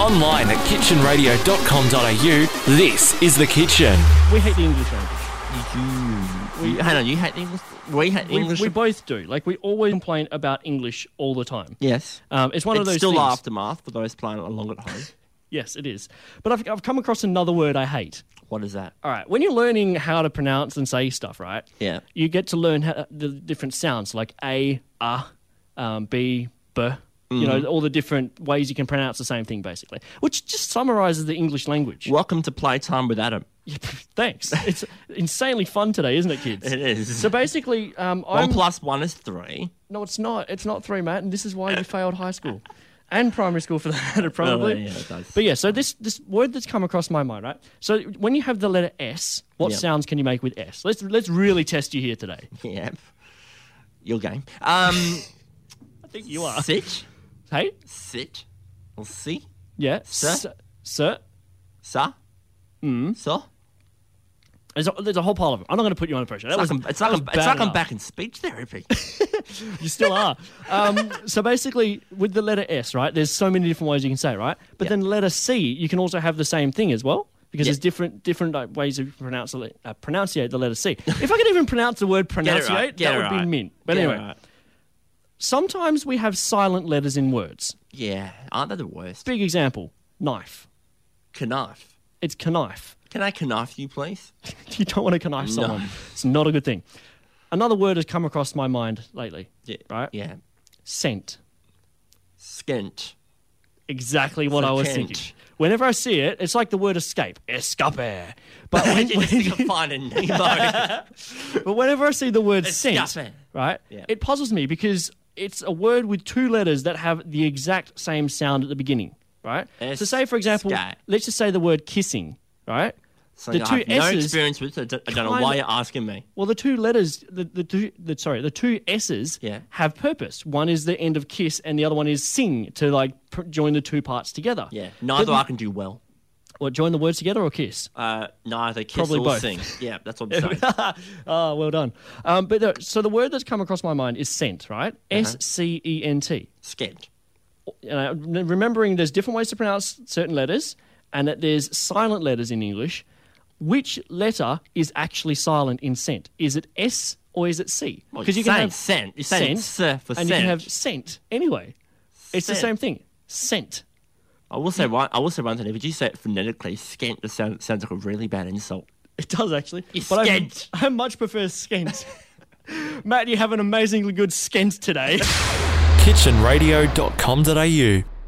Online at kitchenradio.com.au, this is The Kitchen. We hate the English language. Hang on, you hate English? We hate English? We both do. Like, we always complain about English all the time. Yes. It's one of those still things. aftermath for those playing along at home. Yes, it is. But I've come across another word I hate. What is that? All right, when you're learning how to pronounce and say stuff, right? Yeah. You get to learn the different sounds, like A, B, B. You know, all the different ways you can pronounce the same thing, basically, which just summarises the English language. Welcome to Playtime with Adam. Yeah, thanks. It's insanely fun today, isn't it, kids? It is. So basically, 1 + 1 is 3. No, it's not. It's not 3, Matt, and this is why you failed high school. And primary school, for that matter, probably. Oh, yeah, it does. But yeah, so this word that's come across my mind, right? So when you have the letter S, what sounds can you make with S? Let's really test you here today. Yeah. Your game. I think you are. Sit. Hey? Sit. Or see. Yeah. Sir? Sir. Sa. So. There's a whole pile of them. I'm not going to put you under pressure. It's like I'm back in speech therapy. You still are. So basically, with the letter S, right, there's so many different ways you can say it, right? But then letter C, you can also have the same thing as well, because there's different ways of pronunciate the letter C. If I could even pronounce the word pronunciate, that would be mint. But anyway, sometimes we have silent letters in words. Yeah, aren't they the worst? Big example, knife. Knife. It's knife. Can I knife you, please? You don't want to knife someone. It's not a good thing. Another word has come across my mind lately. Yeah. Right? Yeah. Scent. Skent. Exactly what I was thinking. Whenever I see it, it's like the word escape. Escape. But when you can find a Nemo. But whenever I see the word scent, right, it puzzles me because it's a word with 2 letters that have the exact same sound at the beginning, right? So say, for example, let's just say the word kissing, right? So the I 2 have no S's experience with it. I don't know why you're asking me. Well, the 2 letters, the 2 S's have purpose. One is the end of kiss, and the other one is sing, to join the 2 parts together. Yeah, neither I can do well. What, join the words together or kiss? Neither kiss Probably or both. sing. Yeah, that's what I'm saying. Oh, well done. So the word that's come across my mind is scent, right? S-C-E-N-T. Skent. Remembering there's different ways to pronounce certain letters, and that there's silent letters in English. Which letter is actually silent in scent? Is it S or is it C? Because you can have scent. You're saying scent for and scent. you can have scent anyway. It's the same thing. Scent. I will say one thing. If you say it phonetically, skent just sounds like a really bad insult. It does actually. You but skent. I much prefer skent. Matt, you have an amazingly good skent today. kitchenradio.com.au